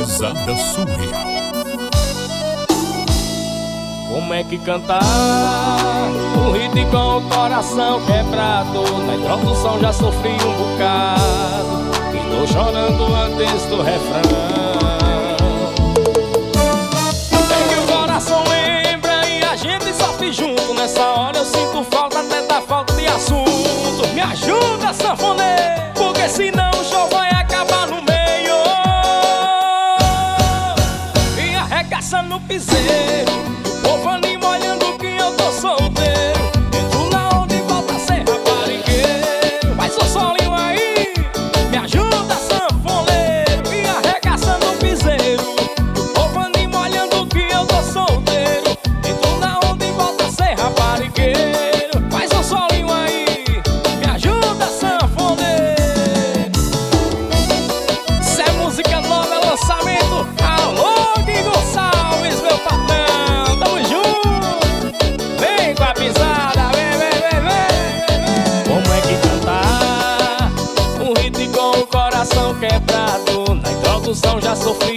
Risada surreal. Como é que cantar um hit com o coração quebrado? Na introdução já sofri um bocado e tô chorando antes do refrão. É que o coração lembra e a gente sofre junto. Nessa hora eu sinto falta até da falta de assunto. Me ajuda, sanfoneiro, porque senão o show vai acabar no meio. E arregaçando o piseiro, o povo anima olhando que eu tô solteiro. Entro na onda e volta a ser raparigueiro. Faz o solinho aí, me ajuda, sanfoneiro. E arregaçando o piseiro, o povo anima olhando que eu tô solteiro. Entro na onda e volta a ser raparigueiro. Faz o solinho aí, me ajuda, sanfoneiro. Se é música nova, é lançamento. Alô, Gui Gonçalves, meu patrão, tamo junto. Vem com a pisada, vem, vem, vem, vem. Como é que cantar um hit com o coração quebrado? Na introdução já sofri